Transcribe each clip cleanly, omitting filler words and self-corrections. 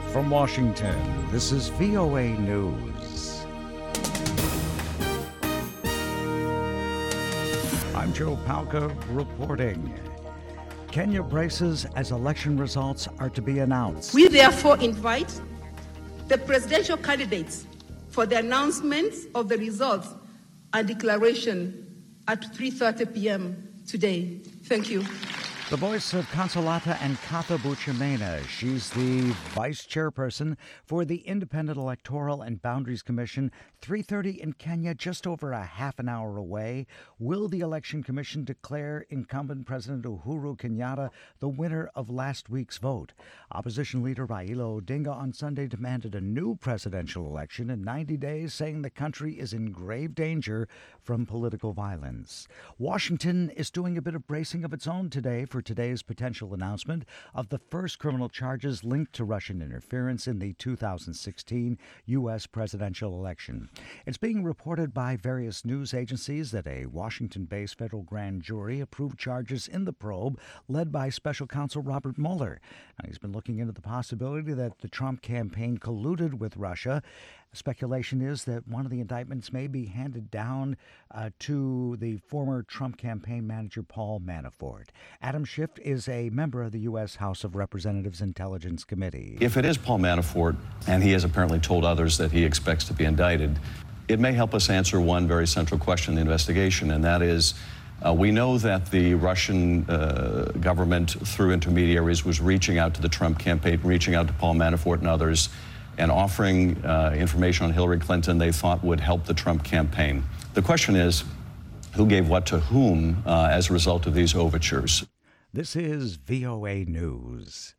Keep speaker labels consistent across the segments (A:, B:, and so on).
A: From Washington, this is VOA News. I'm Joe Palca reporting. Kenya braces as election results are to be announced.
B: We therefore invite the presidential candidates for the announcement of the results and declaration at 3:30 p.m. today. Thank you.
A: The voice of Consolata Nkatha Buchimena. She's the vice chairperson for the Independent Electoral and Boundaries Commission. 3:30 in Kenya, just over a half an hour away. Will the Election Commission declare incumbent President Uhuru Kenyatta the winner of last week's vote? Opposition leader Raila Odinga on Sunday demanded a new presidential election in 90 days, saying the country is in grave danger from political violence. Washington is doing a bit of bracing of its own today for today's potential announcement of the first criminal charges linked to Russian interference in the 2016 U.S. presidential election. It's being reported by various news agencies that a Washington-based federal grand jury approved charges in the probe led by special counsel Robert Mueller. Now, he's been looking into the possibility that the Trump campaign colluded with Russia. Speculation is that one of the indictments may be handed down to the former Trump campaign manager Paul Manafort. Adam Schiff is a member of the U.S. House of Representatives Intelligence Committee.
C: If it is Paul Manafort, and he has apparently told others that he expects to be indicted, it may help us answer one very central question in the investigation, and that is, we know that the Russian government, through intermediaries, was reaching out to the Trump campaign, reaching out to Paul Manafort and others, and offering information on Hillary Clinton they thought would help the Trump campaign. The question is, who gave what to whom as a result of these overtures?
A: This is VOA News.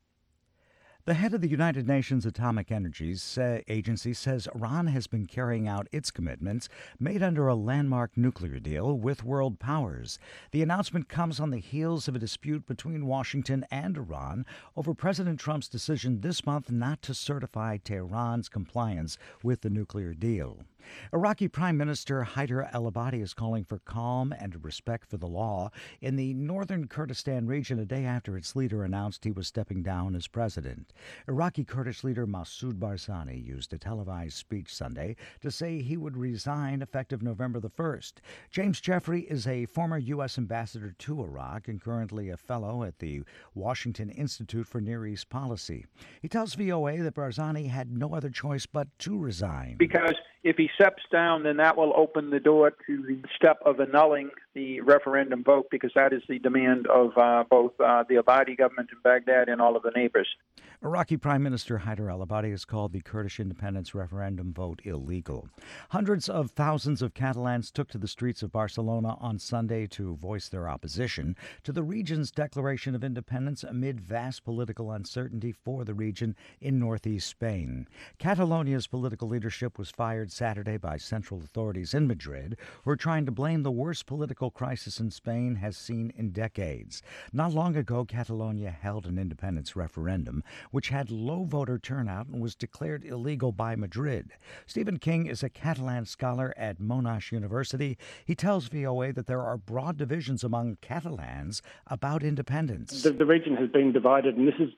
A: The head of the United Nations Atomic Energy Agency says Iran has been carrying out its commitments made under a landmark nuclear deal with world powers. The announcement comes on the heels of a dispute between Washington and Iran over President Trump's decision this month not to certify Tehran's compliance with the nuclear deal. Iraqi Prime Minister Haider al-Abadi is calling for calm and respect for the law in the northern Kurdistan region a day after its leader announced he was stepping down as president. Iraqi Kurdish leader Masoud Barzani used a televised speech Sunday to say he would resign effective November the 1st. James Jeffrey is a former U.S. ambassador to Iraq and currently a fellow at the Washington Institute for Near East Policy. He tells VOA that Barzani had no other choice but to resign.
D: Because if he steps down, then that will open the door to the step of annulling the referendum vote, because that is the demand of both the Abadi government in Baghdad and all of the neighbors.
A: Iraqi Prime Minister Haider al-Abadi has called the Kurdish independence referendum vote illegal. Hundreds of thousands of Catalans took to the streets of Barcelona on Sunday to voice their opposition to the region's declaration of independence amid vast political uncertainty for the region in northeast Spain. Catalonia's political leadership was fired Saturday by central authorities in Madrid, who are trying to blame the worst political crisis in Spain has seen in decades. Not long ago, Catalonia held an independence referendum, which had low voter turnout and was declared illegal by Madrid. Stephen King is a Catalan scholar at Monash University. He tells VOA that there are broad divisions among Catalans about independence.
E: The region has been divided, and this is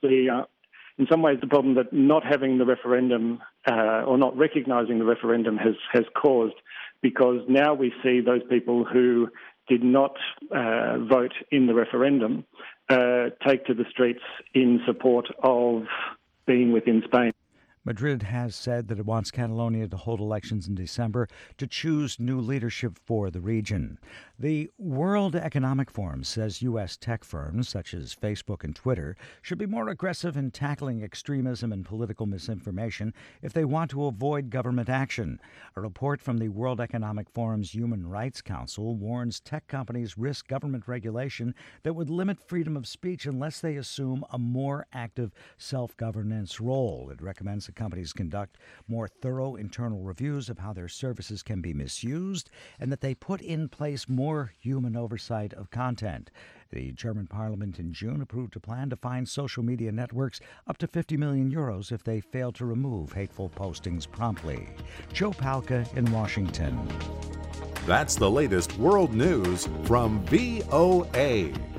E: in some ways the problem that not having the referendum or not recognising the referendum has caused, because now we see those people who did not vote in the referendum take to the streets in support of being within Spain.
A: Madrid has said that it wants Catalonia to hold elections in December to choose new leadership for the region. The World Economic Forum says U.S. tech firms such as Facebook and Twitter should be more aggressive in tackling extremism and political misinformation if they want to avoid government action. A report from the World Economic Forum's Human Rights Council warns tech companies risk government regulation that would limit freedom of speech unless they assume a more active self-governance role. It recommends companies conduct more thorough internal reviews of how their services can be misused and that they put in place more human oversight of content. The German parliament in June approved a plan to fine social media networks up to 50 million euros if they fail to remove hateful postings promptly. Joe Palca in Washington.
F: That's the latest world news from VOA.